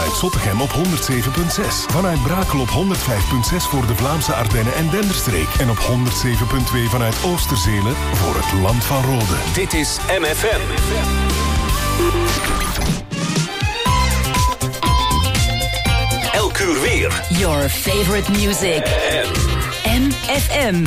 vanuit Zottegem op 107.6. Vanuit Brakel op 105.6 voor de Vlaamse Ardennen en Denderstreek. En op 107.2 vanuit Oosterzele voor het Land van Rode. Dit is MFM. Elk uur weer. Your favorite music. MFM.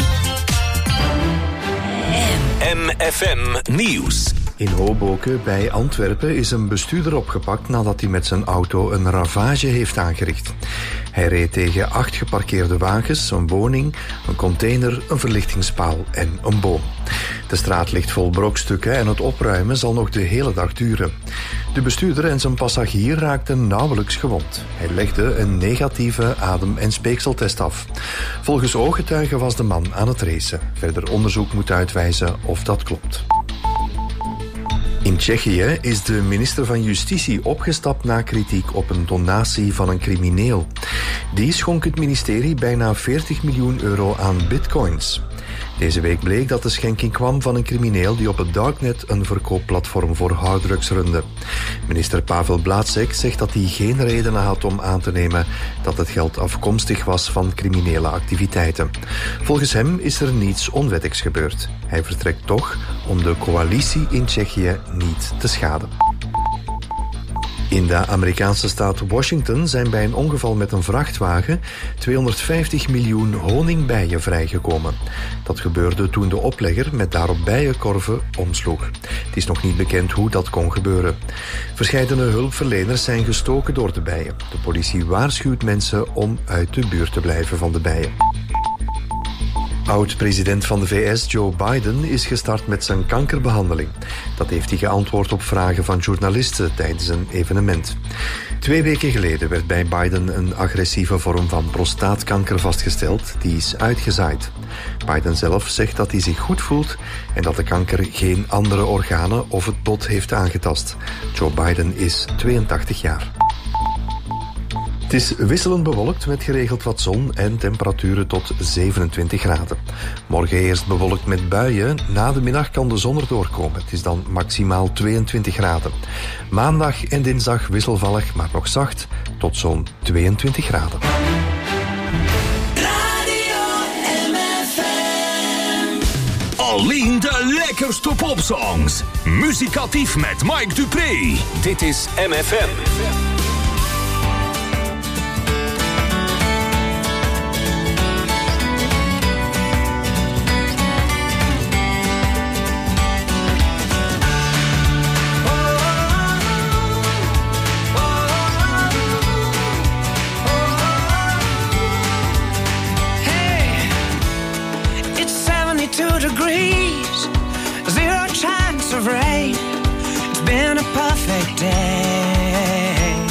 MFM Nieuws. In Hoboken bij Antwerpen is een bestuurder opgepakt nadat hij met zijn auto een ravage heeft aangericht. Hij reed tegen 8 geparkeerde wagens, een woning, een container, een verlichtingspaal en een boom. De straat ligt vol brokstukken en het opruimen zal nog de hele dag duren. De bestuurder en zijn passagier raakten nauwelijks gewond. Hij legde een negatieve adem- en speekseltest af. Volgens ooggetuigen was de man aan het racen. Verder onderzoek moet uitwijzen of dat klopt. In Tsjechië is de minister van Justitie opgestapt na kritiek op een donatie van een crimineel. Die schonk het ministerie bijna 40 miljoen euro aan bitcoins. Deze week bleek dat de schenking kwam van een crimineel die op het darknet een verkoopplatform voor harddrugs runde. Minister Pavel Bláček zegt dat hij geen redenen had om aan te nemen dat het geld afkomstig was van criminele activiteiten. Volgens hem is er niets onwettigs gebeurd. Hij vertrekt toch om de coalitie in Tsjechië niet te schaden. In de Amerikaanse staat Washington zijn bij een ongeval met een vrachtwagen 250 miljoen honingbijen vrijgekomen. Dat gebeurde toen de oplegger met daarop bijenkorven omsloeg. Het is nog niet bekend hoe dat kon gebeuren. Verscheidene hulpverleners zijn gestoken door de bijen. De politie waarschuwt mensen om uit de buurt te blijven van de bijen. Oud-president van de VS, Joe Biden, is gestart met zijn kankerbehandeling. Dat heeft hij geantwoord op vragen van journalisten tijdens een evenement. 2 weken geleden werd bij Biden een agressieve vorm van prostaatkanker vastgesteld. Die is uitgezaaid. Biden zelf zegt dat hij zich goed voelt en dat de kanker geen andere organen of het bot heeft aangetast. Joe Biden is 82 jaar. Het is wisselend bewolkt met geregeld wat zon en temperaturen tot 27 graden. Morgen eerst bewolkt met buien. Na de middag kan de zon erdoor komen. Het is dan maximaal 22 graden. Maandag en dinsdag wisselvallig, maar nog zacht, tot zo'n 22 graden. Radio MFM. Alleen de lekkerste popsongs. Muzikatief met Mike Dupré. Dit is MFM. Degrees, 0 chance of rain. It's been a perfect day.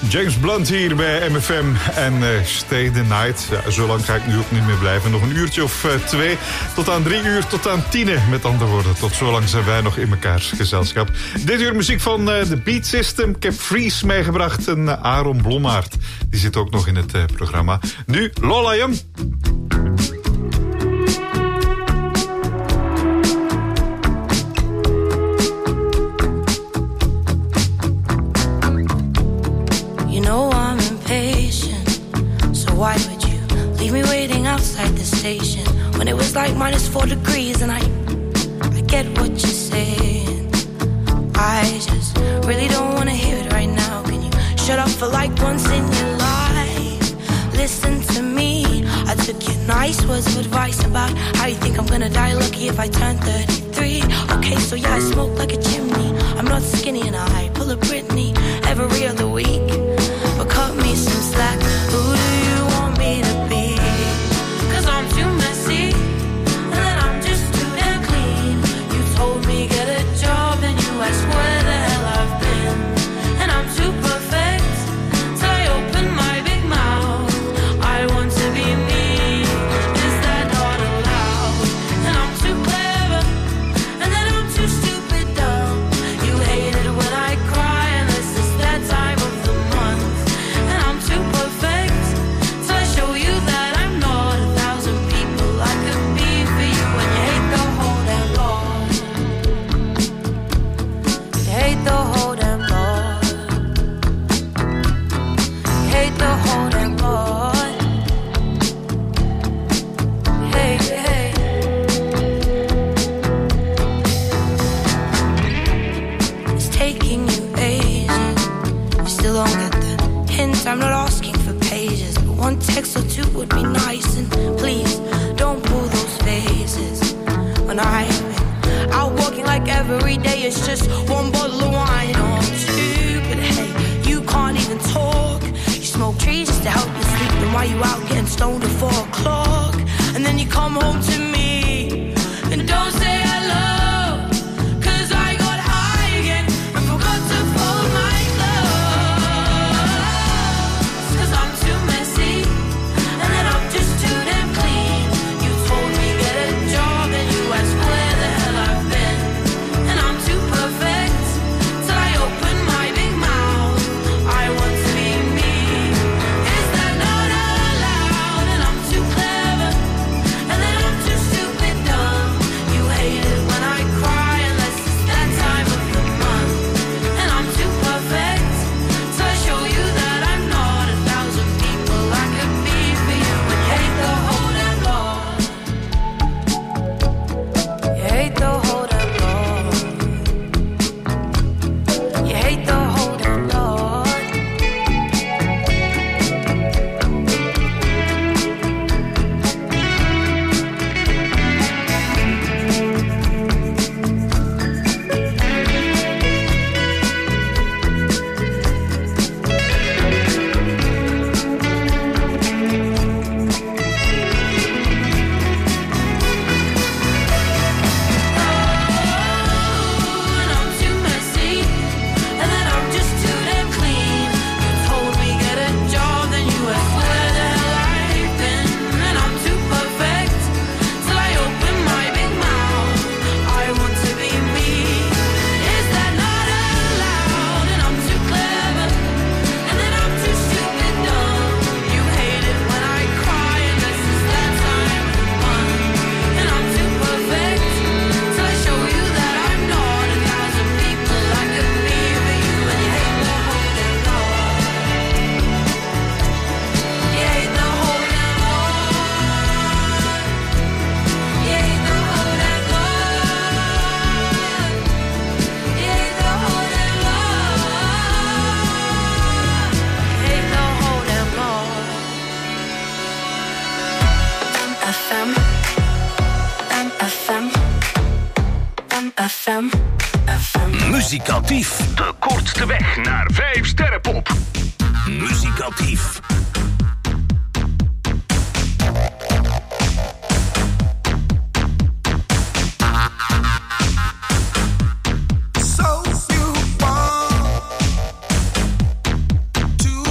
James Blunt hier bij MFM en Stay the Night. Ja, zo lang ga ik nu ook niet meer blijven. Nog een uurtje of 2, tot aan 3 uur, tot aan 10. Met andere woorden, tot zo lang zijn wij nog in mekaars gezelschap. Dit uur muziek van The Beat System. Ik heb Freeze meegebracht en Aaron Blommaert. Die zit ook nog in het programma. Nu Lola Young. Why would you leave me waiting outside the station when it was like -4 degrees? And I get what you're saying. I just really don't want to hear it right now. Can you shut up for like once in your life? Listen to me. I took your nice words of advice about how you think I'm gonna die lucky if I turn 33. Okay, so yeah, I smoke like a chimney. I'm not skinny and I pull a Britney every other week. But cut me some slack. Who do you want me to be? 'Cause I'm too messy, and then I'm just too damn clean. You told me get a job, and you asked where the hell I've been. And I'm too perfect, so I open my big mouth. I want to be me, is that not allowed? And I'm too clever, and then I'm too stupid dumb. You hate it when I cry, unless it's that time of the month. And I'm too perfect, so I show you that I'm not 1,000 people I could be for you. And you hate the whole damn lot. You hate the whole damn lot. You hate the whole damn lot. Hey, hey. It's taking you ages. You still don't get the hint. I'm not asking for pages, but one text or two would be nice. And please don't pull those faces when I've been out walking like every day. It's just one bottle of wine or two. But hey, you can't even talk. You smoke trees just to help you sleep. Then why you out getting stoned at 4 o'clock? And then you come home to me and don't say hello. 'Cause I got high again and forgot to fold my clothes. 'Cause I'm too messy, and then I'm just too damn clean. You told me get a job, and you asked where the hell I've been. And I'm too perfect, till I open my big mouth. I want to be me, is that not allowed? And I'm too clever, and then I'm too stupid dumb. You hate it when I cry, unless it's that time of the month. And I'm too perfect, so I show you that I'm not 1,000 people I could be for you. And you hate the whole damn lot. You hate the whole damn lot. You hate the whole damn lot. And I'm too messy, and then I'm just too damn clean. You told me get a job, then you asked where the hell I've been. And I'm too perfect, till I open my big mouth. I want to be me, is that not allowed? And I'm too clever, and then I'm too stupid dumb. You hate it when I cry, unless it's that time of the month. And I'm too perfect, till I show you that I'm not 1,000 people I could be for you. And you hate the whole damn lot. You hate the whole damn lot. You hate the whole damn lot. You hate the whole damn lot. You hate the whole damn lot. FM, FM, FM, FM. Muzikatief, de kortste weg naar 5 sterrenpop. Muzikatief. So you want to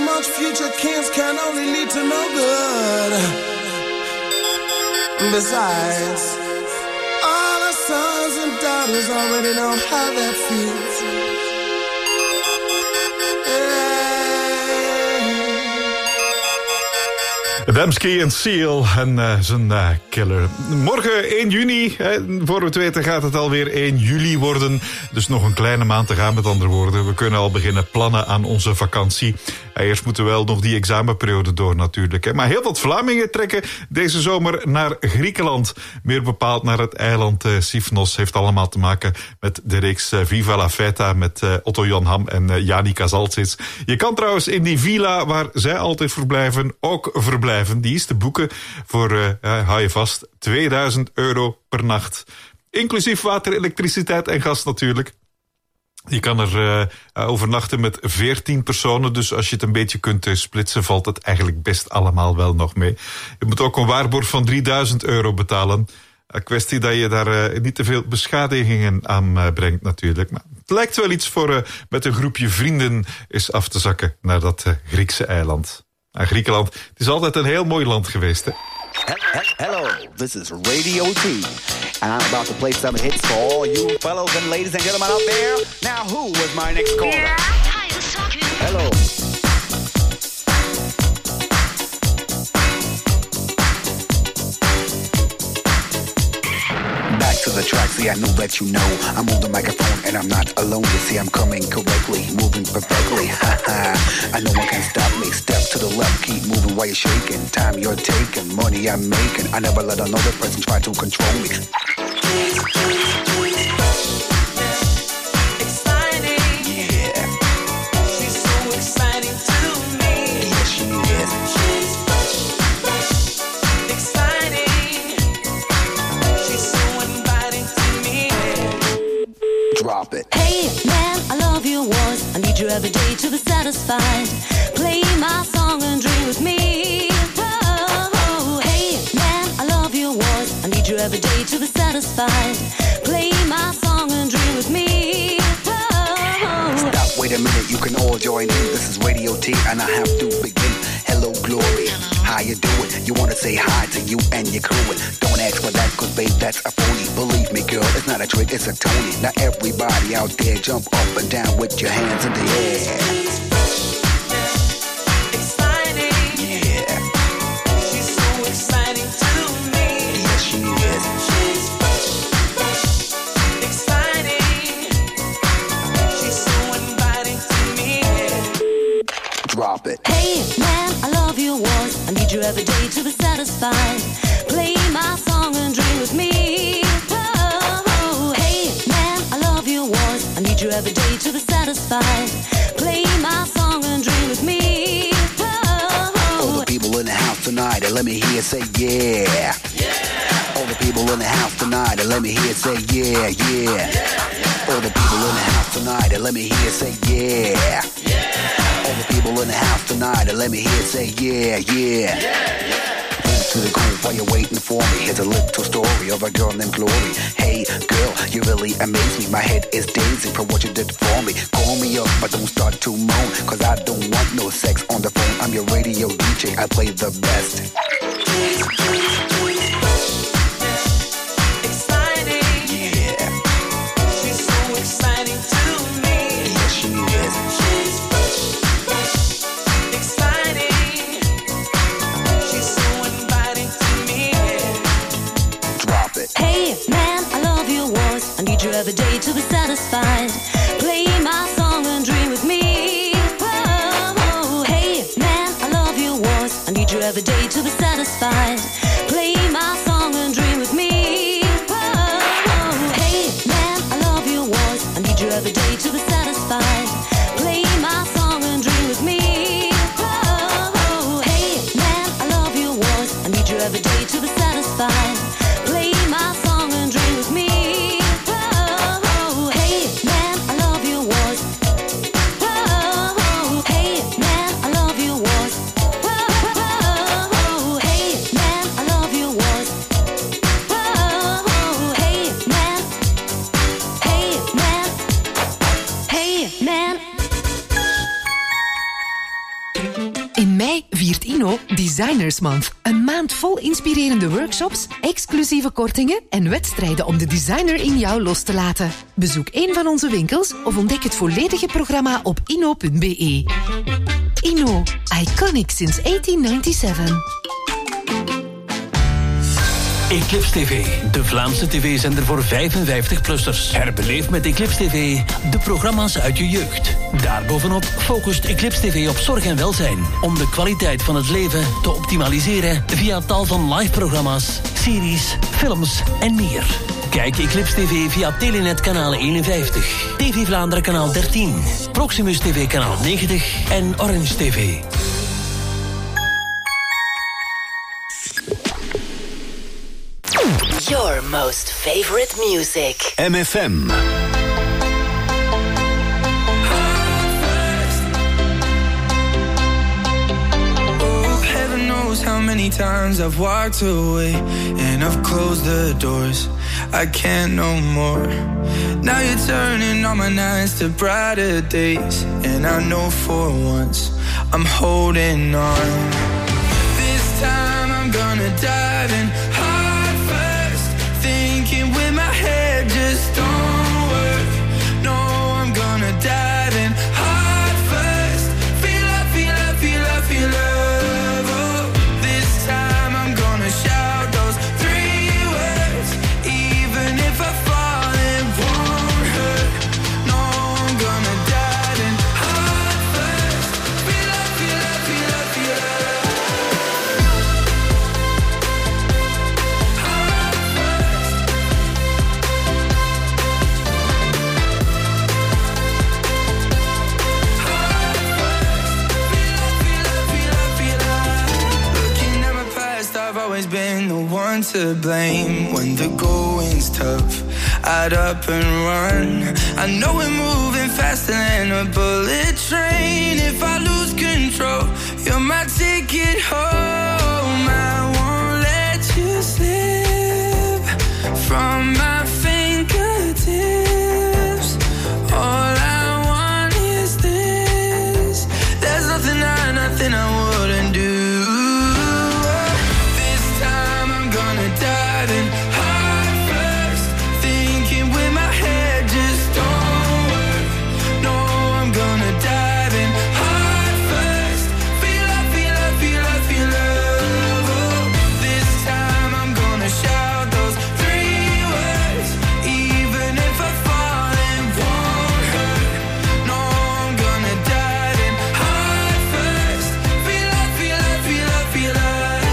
much future kings can only lead to no good. Besides, all our sons and daughters already know how that feels. Dembski en Seal en zijn killer. Morgen 1 juni, voor we het weten gaat het alweer 1 juli worden. Dus nog een kleine maand te gaan, met andere woorden. We kunnen al beginnen plannen aan onze vakantie. Eerst moeten we wel nog die examenperiode door natuurlijk. Maar heel wat Vlamingen trekken deze zomer naar Griekenland. Meer bepaald naar het eiland Sifnos. Heeft allemaal te maken met de reeks Viva la Feta met Otto Jan Ham en Jani Kazaltzis. Je kan trouwens in die villa waar zij altijd verblijven ook verblijven. Die is te boeken voor, hou je vast, €2000 per nacht. Inclusief water, elektriciteit en gas natuurlijk. Je kan er overnachten met 14 personen. Dus als je het een beetje kunt splitsen, valt het eigenlijk best allemaal wel nog mee. Je moet ook een waarborg van €3000 betalen. Een kwestie dat je daar niet te veel beschadigingen aan brengt natuurlijk. Maar het lijkt wel iets voor met een groepje vrienden eens af te zakken naar dat Griekse eiland. Griekenland, het is altijd een heel mooi land geweest, hè? Hello, this is Radio T, and I'm about to play some hits for all you fellows and ladies and gentlemen out there. Now, who was my next caller? Yeah, hi, who's talking? Hello. Back to the track, see, I know that you know I'm on the microphone and I'm not alone. You see, I'm coming correctly, moving perfectly. Ha. I know one can stop me. Step to the left, keep moving while you're shaking. Time you're taking, money I'm making. I never let another person try to control me. Exciting. Yeah. She's so exciting to me. Yes, she is. She's exciting. She's so inviting to me. Drop it. Hey, man, I love your voice. I need you every day to be satisfied. Play my song and dream with me. Oh, hey, man, I love your voice. I need you every day to be satisfied. Play my song and dream with me. Oh. Stop, wait a minute, you can all join in. This is Radio T and I have to begin. Hello, Glory. How you doing? You wanna say hi to you and your crew. Don't ask for that, cause babe, that's a phony. Believe me, girl, it's not a trick, it's a Tony. Now everybody out there jump up and down with your hands in the air. Exciting. Yeah. She's so exciting to me. Yes, she is. She's exciting. She's so inviting to me. Drop it. Hey, man, I love your voice. I need you every day to be satisfied. Play my song and dream with me. Oh, hey, man, I love your voice. I need you every day to be satisfied. Play my song and dream with me. All the people in the house tonight, and let me hear say yeah. All the people in the house tonight, and let me hear say yeah. All the people in the house tonight, and let me hear say yeah. All the people in the house tonight, and let me hear say yeah. Move to the groove while you're waiting for me. Here's a little story of a girl named Glory. Hey girl, you really amaze me. My head is dazing for what you did for me. Call me up, but don't start to moan, cause I don't want no sex on the phone. I'm your radio DJ, I play the best. Exciting. Yeah. She's so exciting to me. Yes, she is. She's exciting. She's so inviting to me. Drop it. Hey, man, I love your voice. I need you every day to be satisfied. Play my song and dream with me. Oh, hey, man, I love your voice. I need you every day to be satisfied. Play my song and dream with me. Oh, hey, man, I love your voice. I need you every day to be satisfied. Play my song and dream with me. Oh, hey, man, I love your voice. I need you every day to be satisfied. Play my song and dream with me. Oh, hey, man, I love your voice. Oh, hey, man, I love your voice. Oh, hey, man, I love your voice. Oh, hey, man. Hey, man. Hey, man. In mei viert Inno Designers Month. Een maand vol inspirerende workshops, exclusieve kortingen en wedstrijden om de designer in jou los te laten. Bezoek een van onze winkels of ontdek het volledige programma op inno.be. Inno, iconic since 1897. Eclipse TV, de Vlaamse tv-zender voor 55-plussers. Herbeleef met Eclipse TV de programma's uit je jeugd. Daarbovenop focust Eclipse TV op zorg en welzijn, om de kwaliteit van het leven te optimaliseren via tal van live-programma's, series, films en meer. Kijk Eclipse TV via Telenet kanaal 51, TV Vlaanderen kanaal 13, Proximus TV kanaal 90 en Orange TV. Your most favorite music. MFM. Oh, heaven knows how many times I've walked away and I've closed the doors. I can't no more. Now you're turning all my nights to brighter days, and I know for once I'm holding on. This time I'm gonna dive in. Thinking with my head just don't work. No, I'm gonna dive in heart first. Feel love, feel love, feel love, feel love. Oh, this time I'm gonna shout those 3 words. Even if I fall, it won't hurt. No, I'm gonna dive in heart first. Feel love, feel love, feel love, feel love. Always been the one to blame. When the going's tough, I'd up and run. I know we're moving faster than a bullet train. If I lose control, you're my ticket home. I won't let you slip from my fingertips. All I want is this. There's nothing I wouldn't do. Diving heart first, thinking with my head just don't work. No, I'm gonna dive in heart first. Feel love, feel love, feel love, feel love. Oh, this time I'm gonna shout those 3 words. Even if I fall, it won't hurt. No, I'm gonna dive in heart first. Feel love, feel love, feel love, feel love.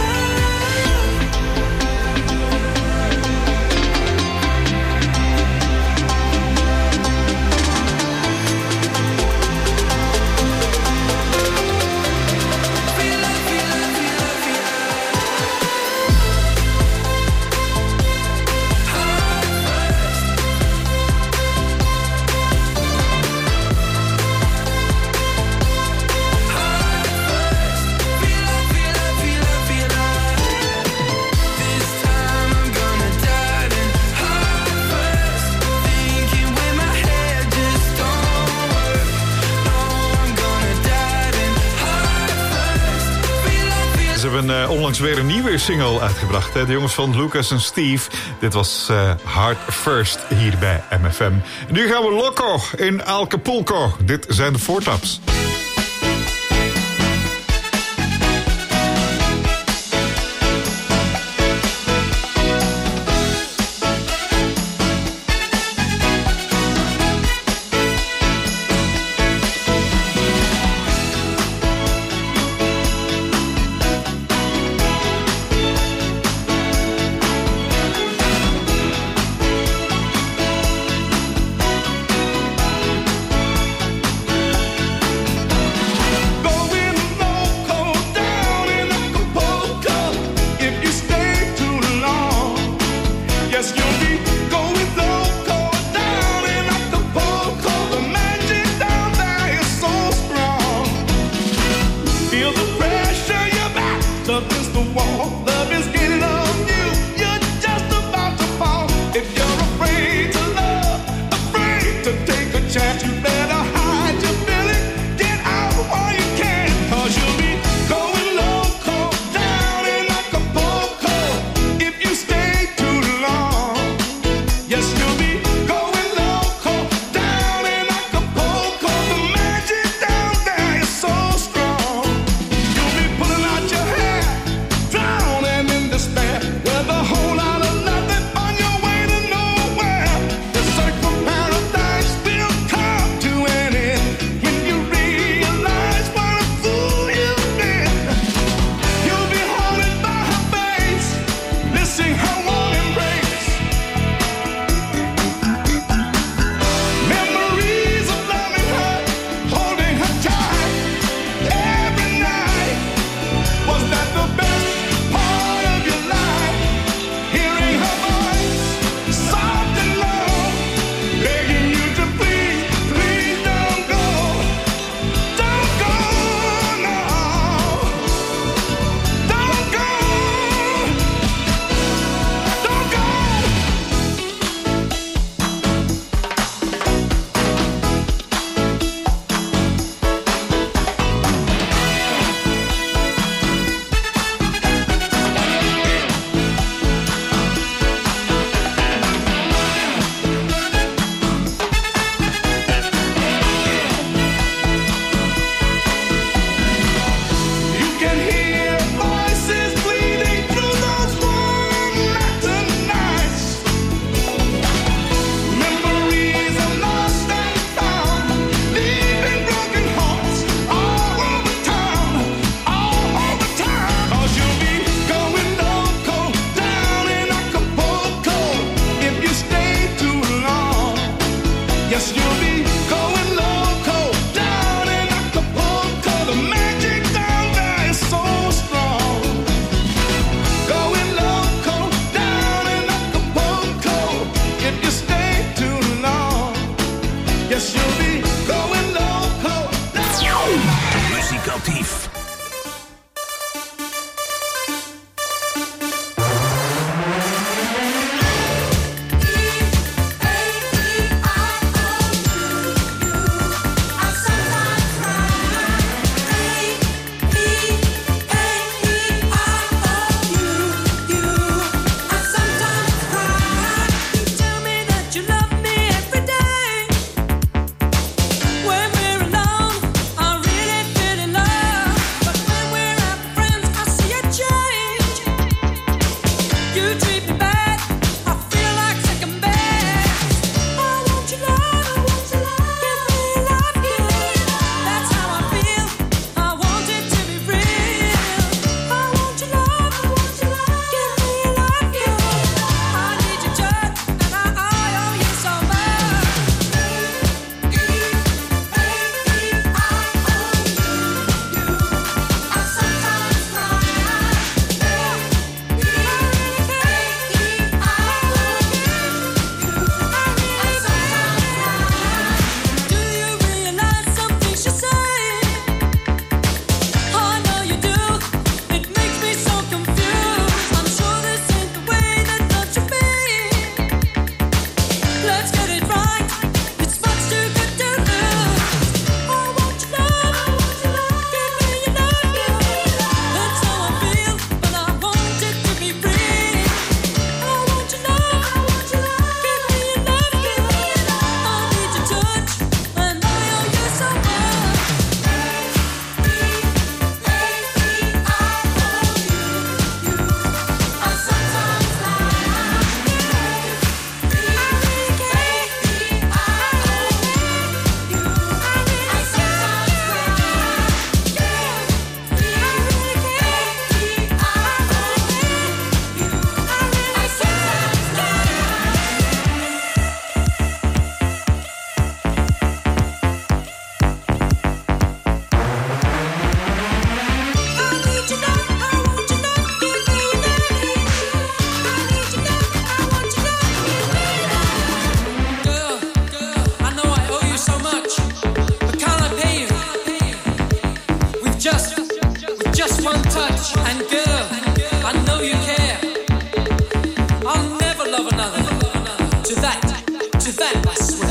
Ze hebben onlangs weer een nieuwe single uitgebracht. Hè? De jongens van Lucas en Steve. Dit was Heart First hier bij MFM. En nu gaan we loco in Acapulco. Dit zijn de Four Tops. chance, you better hide your feeling. Get out while you can, 'cause you'll be touch, and girl, I know you care. I'll never love another. To that, I swear.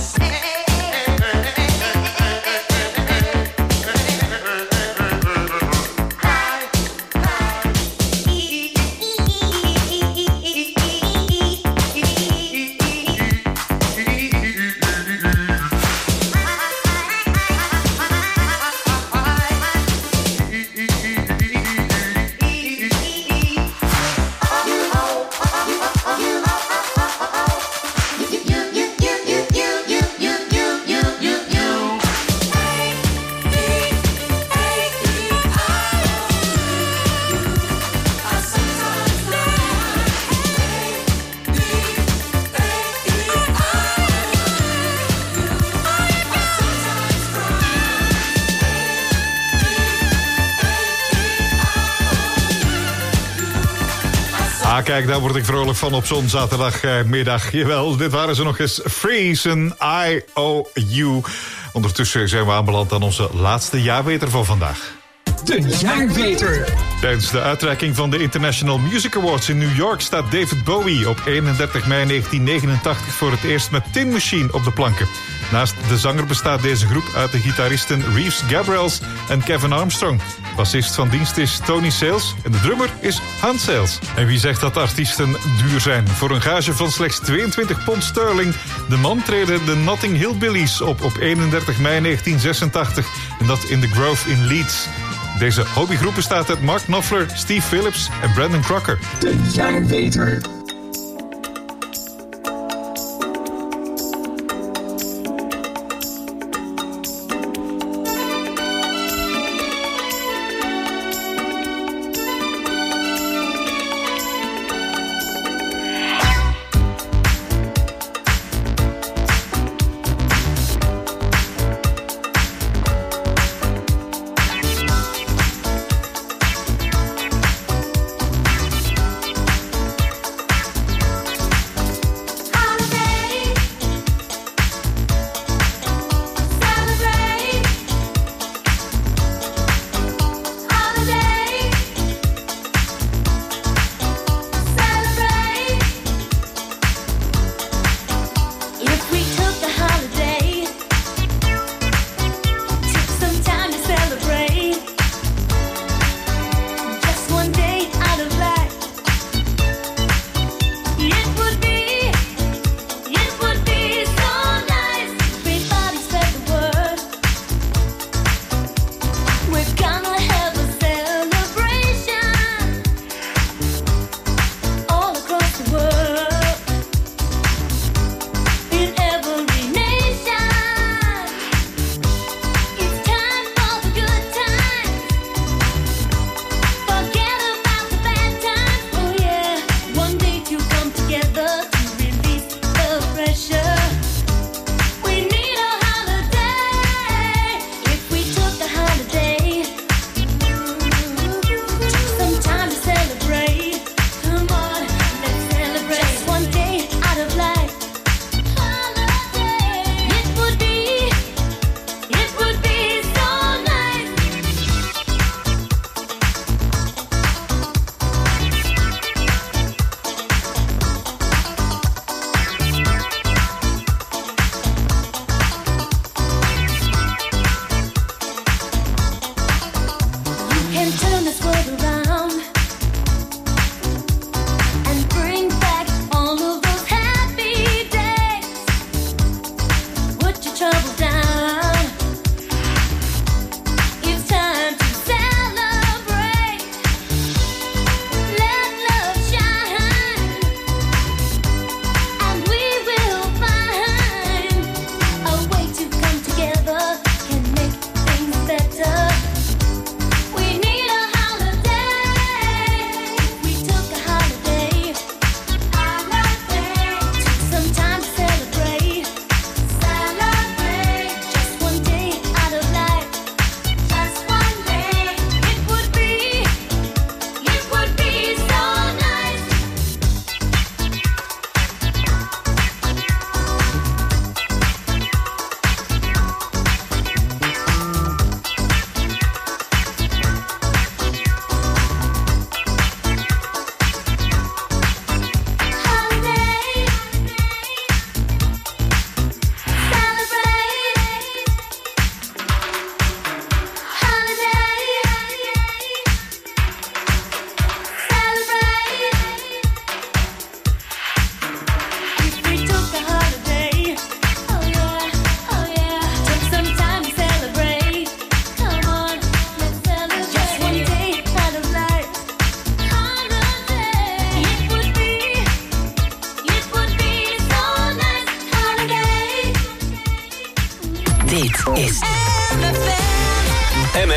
Kijk, daar word ik vrolijk van op zo'n zaterdagmiddag. Jawel, dit waren ze nog eens. Freeze en IOU. Ondertussen zijn we aanbeland aan onze laatste jaarbeter van vandaag. De jaarbeter. Tijdens de uitreiking van de International Music Awards in New York staat David Bowie op 31 mei 1989 voor het eerst met Tin Machine op de planken. Naast de zanger bestaat deze groep uit de gitaristen Reeves Gabrels en Kevin Armstrong. Bassist van dienst is Tony Sales en de drummer is Hans Sales. En wie zegt dat artiesten duur zijn? Voor een gage van slechts 22 pond sterling. De man treden de Notting Hill Billies op 31 mei 1986. En dat in The Grove in Leeds. Deze hobbygroep bestaat uit Mark Knopfler, Steve Phillips en Brandon Crocker. De jaarbeter.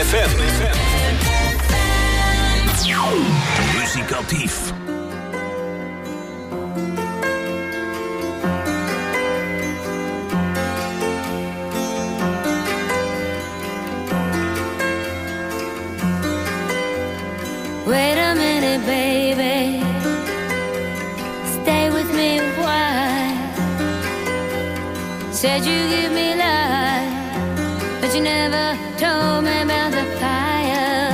FM. Muzikatief. Wait a minute, baby. Stay with me a while. Said you give me life, but you never told me about the fire.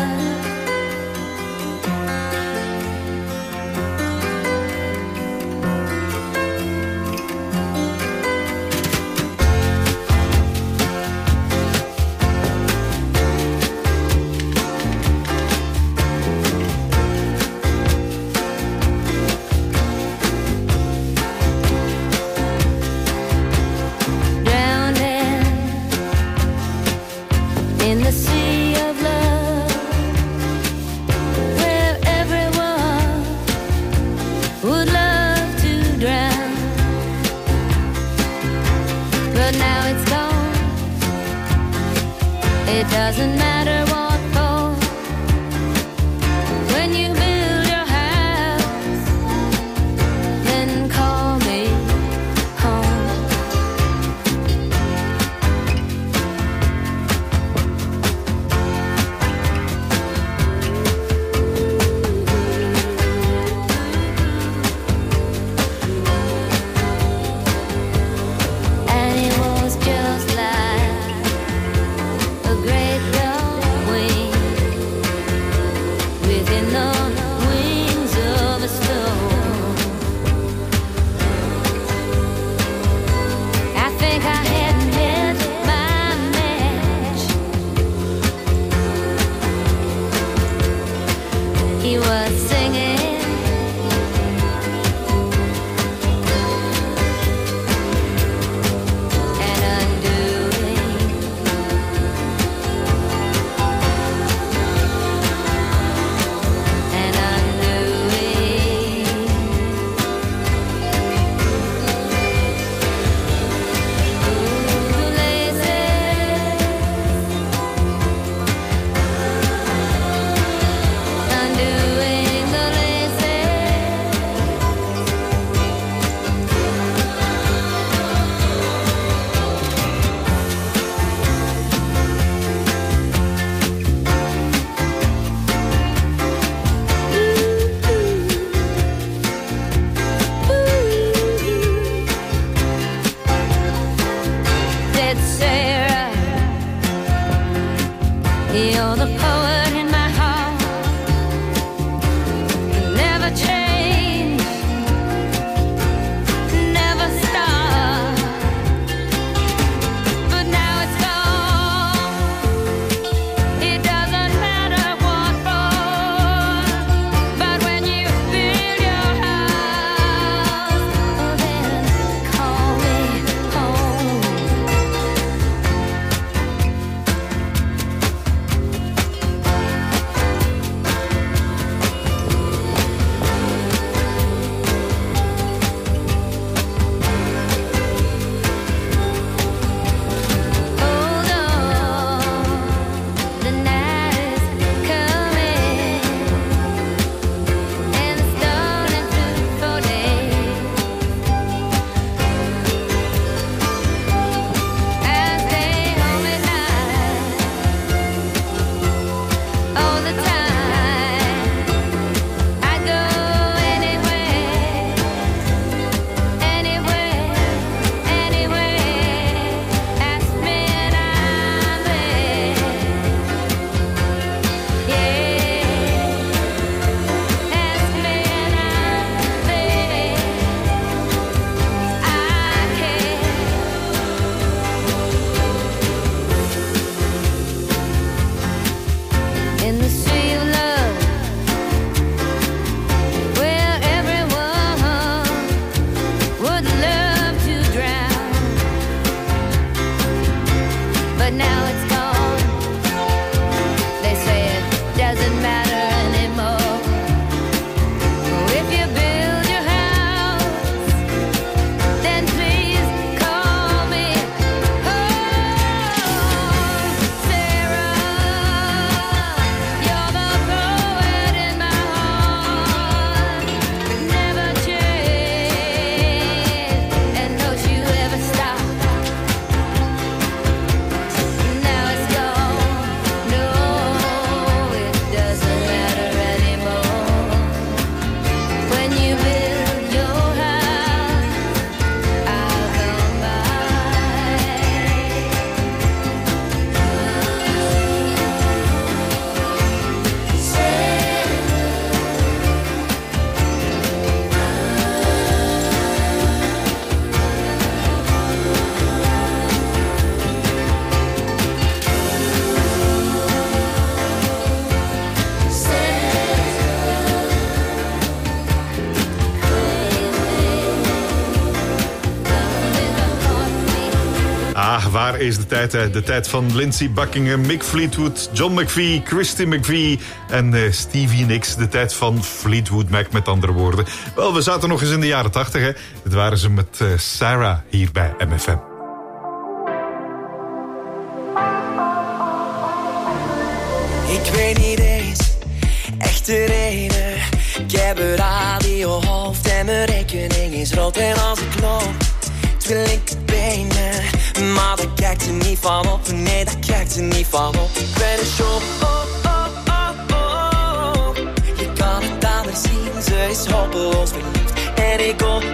It doesn't matter what for. When you build your house, then call me home. And it was just like a great dark wing within the wings of a storm. I think I had met my match. He was singing and undoing. And undoing. Ooh, lazy. Undoing the lazy. Said Sarah, you're the poet in my heart. Never change, never stop. But now it's gone. It doesn't matter what for. But when you build your house, oh, then call me home. Hold on, the night is coming, and it's starting to fall as they hold me night all the time. I go anywhere, anywhere, anywhere. Ask me and I'm there. Yeah, ask me and I'm there. I care. In the sea of love, where everyone would love to drown, but now it's gone. They say it doesn't matter anymore. If you build your house, then please call me home, Sarah. daar is de tijd. Hè. De tijd van Lindsey Buckingham, Mick Fleetwood, John McVie, Christy McVie en Stevie Nicks. De tijd van Fleetwood Mac, met andere woorden. Wel, we zaten nog eens in de jaren 80. Hè. Dit waren ze met Sarah hier bij MFM. Ik weet niet eens echt de reden. Ik heb een radiohoofd en mijn rekening is rood. En als ik loop, wil ik de benen. Maar dat kijkt er niet van op. Nee, dat kijkt er niet van op. Ik ben een show. Je kan het aan haar zien. Ze is hopeloos verliefd. En ik hoop,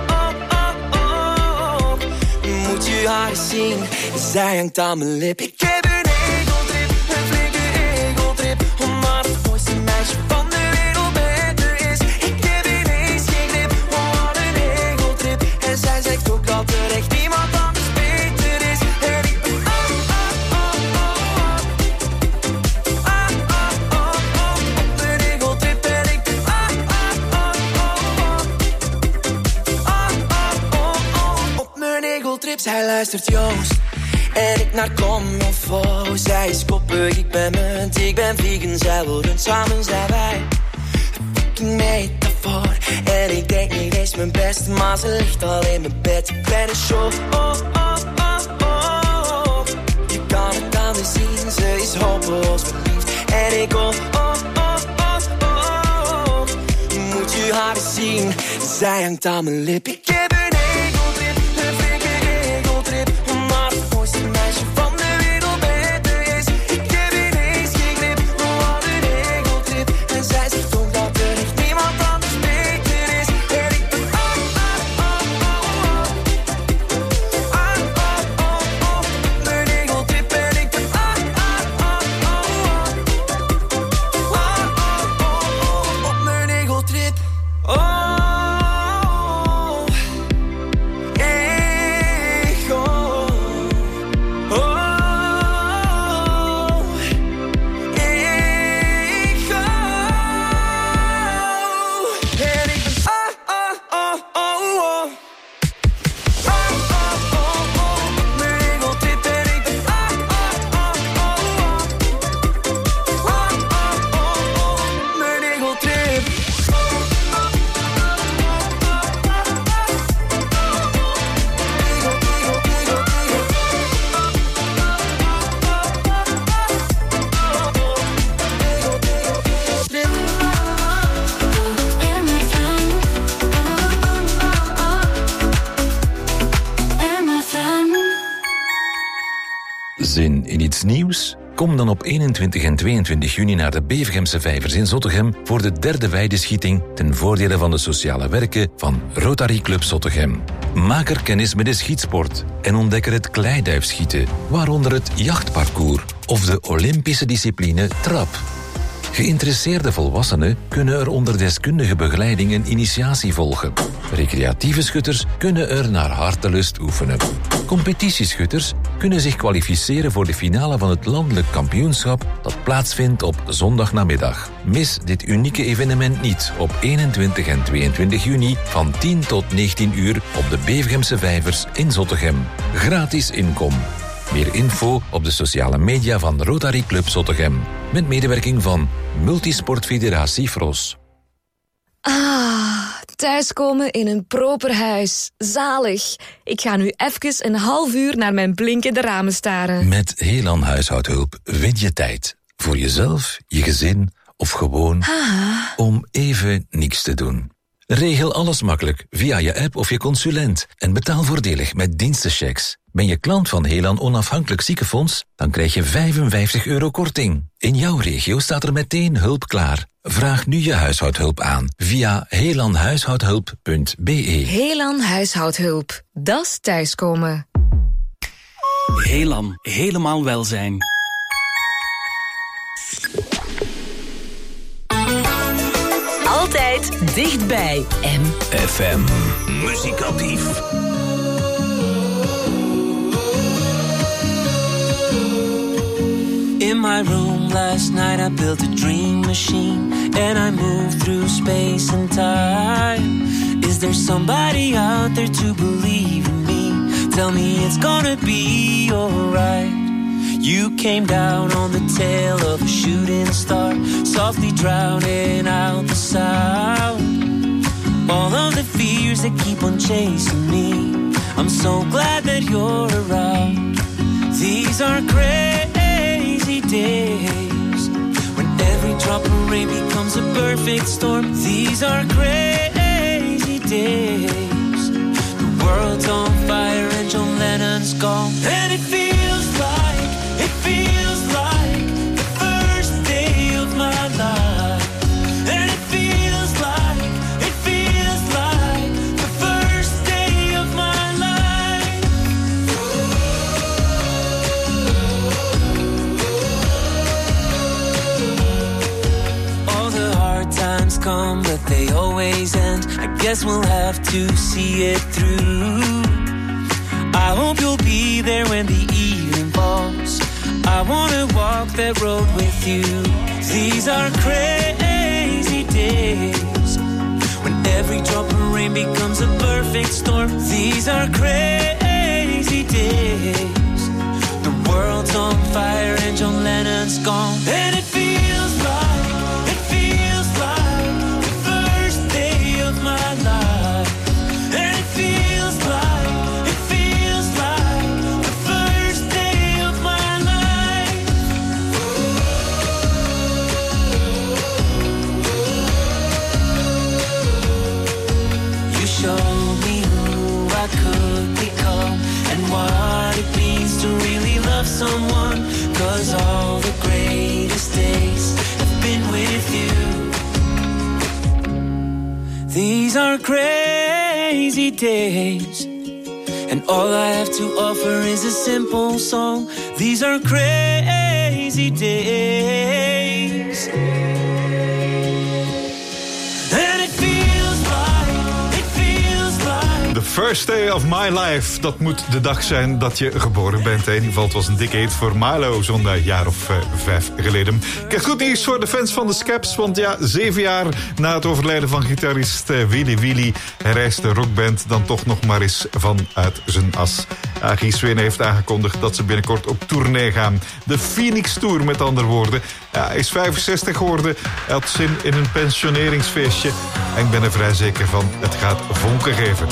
moet je haar eens zien. Zij hangt aan mijn lip. Ik heb een egotrip, een flinke egotrip. Omdat het mooiste meisje van de wereld beter is. Ik heb ineens geen grip, wat een egotrip. En zij zegt ook dat er echt niemand anders beter is. En ik ben op een egotrip. En ik ben op mijn egotrip. Zij luistert Joost en ik naar Commonfo. Zij is koppig, ik ben munt, ik ben vegan. Zij wil rund, samen zijn wij fucking metafoor. En ik denk niet eens mijn best, maar ze ligt al in mijn bed. Ik ben een show, je kan het aan me zien. Ze is hopeloos verliefd. En ik hoop, moet je haar eens zien. Zij hangt aan mijn lip. Ik heb een egotrip, een flinke egotrip. Omdat het mooiste meisje van de wereld beter is. Ik heb ineens geen grip, wat een egotrip. En zij zegt ook dat er echt niemand anders beter is. En ik ben mijn egotrip. En ik ben op mijn egotrip. Zin in iets nieuws? Kom dan op 21 en 22 juni naar de Bevergemse Vijvers in Zottegem voor de derde weideschieting ten voordele van de sociale werken van Rotary Club Zottegem. Maak er kennis met de schietsport en ontdek er het kleiduifschieten, waaronder het jachtparcours of de Olympische discipline trap. Geïnteresseerde volwassenen kunnen er onder deskundige begeleiding een initiatie volgen. Recreatieve schutters kunnen er naar hartelust oefenen. Competitieschutters kunnen zich kwalificeren voor de finale van het landelijk kampioenschap dat plaatsvindt op zondagnamiddag. Mis dit unieke evenement niet op 21 en 22 juni van 10 tot 19 uur op de Bevergemse Vijvers in Zottegem. Gratis inkom. Meer info op de sociale media van Rotary Club Zottegem. Met medewerking van Multisportfederatie Fros. Thuiskomen in een proper huis. Zalig. Ik ga nu even een half uur naar mijn blinkende ramen staren. Met Helan Huishoudhulp win je tijd. Voor jezelf, je gezin of gewoon om even niks te doen. Regel alles makkelijk via je app of je consulent en betaal voordelig met dienstenchecks. Ben je klant van Helan Onafhankelijk Ziekenfonds? Dan krijg je €55 korting. In jouw regio staat er meteen hulp klaar. Vraag nu je huishoudhulp aan via helanhuishoudhulp.be. Helan Huishoudhulp. Dat is thuiskomen. Helan, helemaal welzijn. Altijd dichtbij. MFM. Muzikatief. In my room last night I built a dream machine and I moved through space and time. Is there somebody out there to believe in me, tell me it's gonna be alright. You came down on the tail of a shooting star, softly drowning out the sound. All of the fears that keep on chasing me, I'm so glad that you're around. These are crazy days, when every drop of rain becomes a perfect storm. These are crazy days, the world's on fire and John Lennon's gone. And it feels like the first day of my life. And it feels like the first day of my life. All the hard times come, but they always end. I guess we'll have to see it through. I hope you'll be there when the evening falls. I wanna walk that road with you. These are crazy days, when every drop of rain becomes a perfect storm. These are crazy days, the world's on fire and John Lennon's gone. And it feels like the first day of my life. And it feels like the first day of my life. You showed me who I could become and what it means to really love someone. 'Cause all the greatest days have been with you. These are crazy days, and all I have to offer is a simple song. These are crazy days. And it feels like The first day of my life. Dat moet de dag zijn dat je geboren bent. In ieder geval, het was een dikke hit voor Milo zo'n jaar of 5 geleden. Ik heb goed nieuws voor de fans van de Scaps. Want ja, 7 jaar na het overlijden van gitarist Willy Willy reist de rockband dan toch nog maar eens vanuit zijn as. Guy Sween heeft aangekondigd dat ze binnenkort op tournee gaan. De Phoenix Tour, met andere woorden. Ja, hij is 65 geworden. Hij had zin in een pensioneringsfeestje. En ik ben er vrij zeker van, het gaat vonken geven.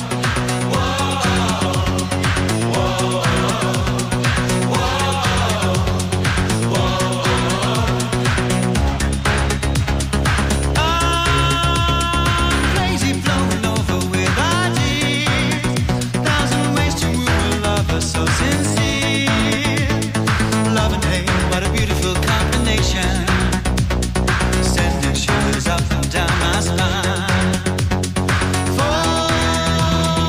So sincere, love and hate, what a beautiful combination. Sending shivers up and down my spine. For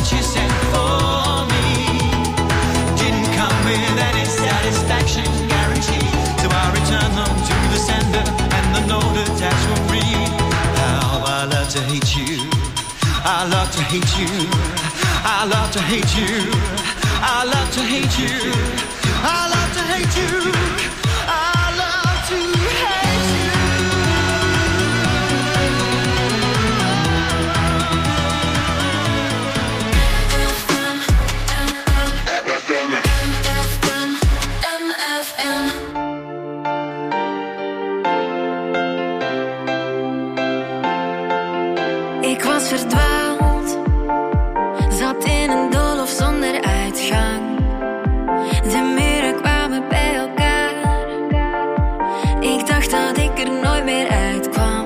you sent for me didn't come with any satisfaction guarantee. So I return them to the sender, and the note attached will read, how I love to hate you. I love to hate you. I love to hate you. I love to hate you. I love to hate you. I love to hate you. Ik was verdwaald, zat in een doolhof zonder uitgang. De muren kwamen bij elkaar. Ik dacht dat ik er nooit meer uitkwam.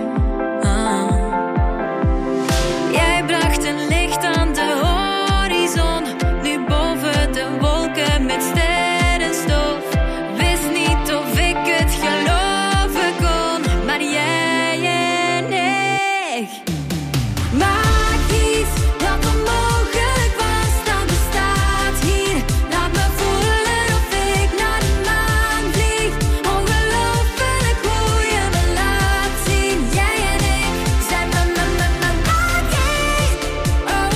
Jij bracht een licht aan de horizon, nu boven de wolken met sterrenstof. Wist niet of ik het geloven kon, maar jij en ik. Magisch, wat onmogelijk was, dat bestaat hier. Laat me voelen of ik naar de maan vlieg. Ongelooflijk hoe je me laat zien. Jij en ik zijn magie. Oh, oh,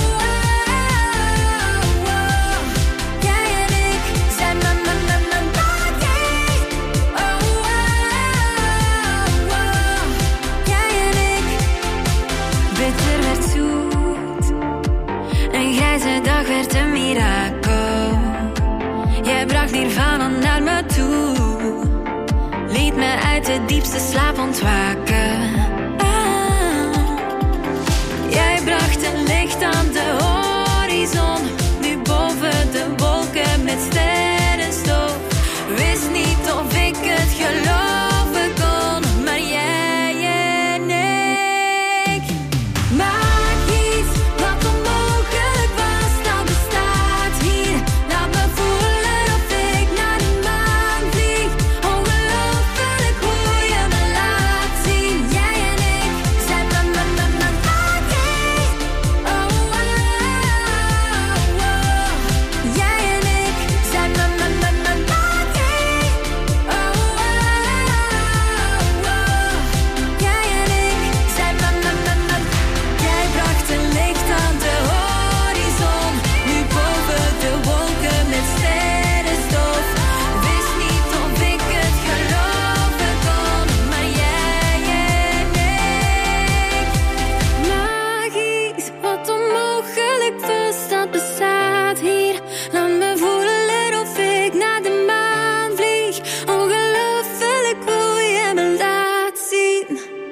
oh, oh. Jij en ik zijn magie. Oh, oh, oh. Jij en ik. Bitter werd zoet, een grijze dag werd een mirakel. Jij bracht nirvana naar me toe, liet me uit de diepste slaap ontwaken. Jij bracht een licht aan de horizon, nu boven de wolken met sterrenstof. Wist niet of ik het geloven kon, maar jij en ik. Magisch, wat onmogelijk was, dat bestaat hier. Laat me voelen of ik naar de maan vlieg. Ongelooflijk hoe je me laat zien. Jij en ik zijn magie. Oh, oh, oh. Jij en ik zijn magie. Oh, oh, oh. Jij en ik zijn magie. Jij bracht een licht aan de horizon, nu boven de wolken met sterrenstof. Wist niet of ik het geloven kon, maar jij en ik. Magisch, wat onmogelijk was, dat bestaat hier. Laat me voelen of ik naar de maan vlieg. Ongelooflijk hoe je me laat zien.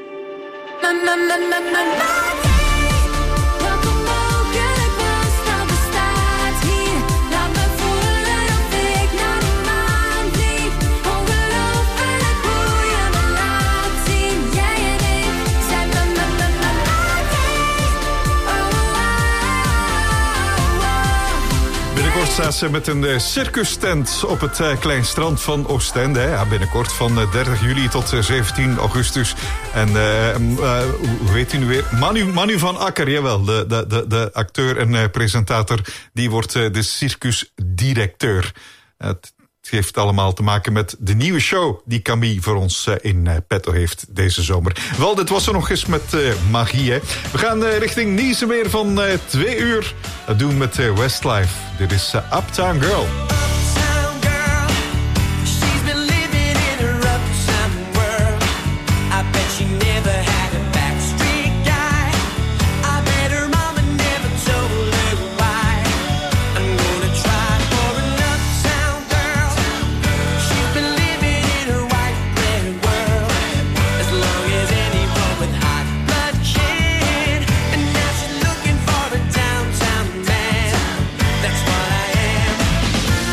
Magie. Wat onmogelijk was, dat bestaat hier. Laat me voelen of ik naar de maan vlieg. Ongelooflijk hoe je me laat zien. Jij en ik zijn magie. Oh, oh, oh. Binnenkort staat ze met een circustent op het klein strand van Oostende. Hè. Ja, binnenkort van 30 juli tot 17 augustus. En hoe heet hij nu weer? Manu van Akker, jawel. De acteur en presentator. Die wordt de circusdirecteur. Het heeft allemaal te maken met de nieuwe show die Camille voor ons in petto heeft deze zomer. Wel, dit was er nog eens met magie, hè. We gaan richting Niezemeer van 2 uur. Dat doen we met Westlife. Dit is Uptown Girl. That's what I am.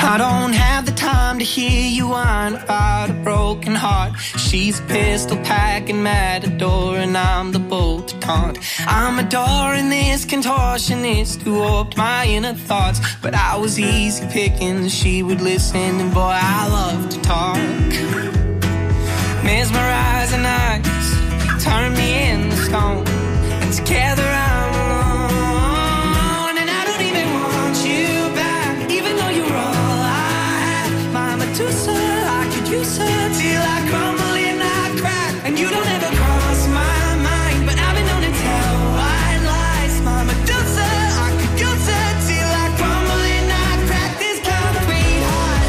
I don't have the time to hear you whine about a broken heart. She's a pistol packing matador and I'm the bolt to taunt. I'm adoring this contortionist who warped my inner thoughts, but I was easy picking, she would listen, and boy, I love to talk. Mesmerizing eyes turn me into stone, and together I'm alone, and I don't even want you back, even though you're all I have. My Medusa, I could use her till I crumble and I crack, and you don't ever cross my mind, but I've been known to tell white lies. My Medusa, I could use her till I crumble and I crack. This concrete heart,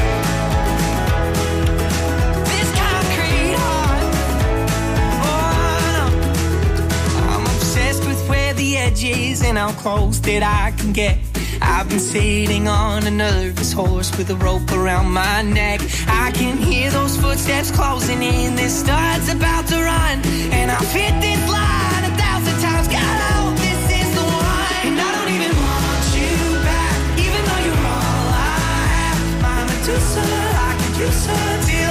this concrete heart. Oh no, I'm obsessed with where the edge is and how close that I can get. I've been sitting on a nervous horse with a rope around my neck. I can hear those footsteps closing in. This start's about to run, and I've hit this line 1,000 times. God, I hope this is the one. And I don't even want you back, even though you're all I have. My Medusa, I could use her till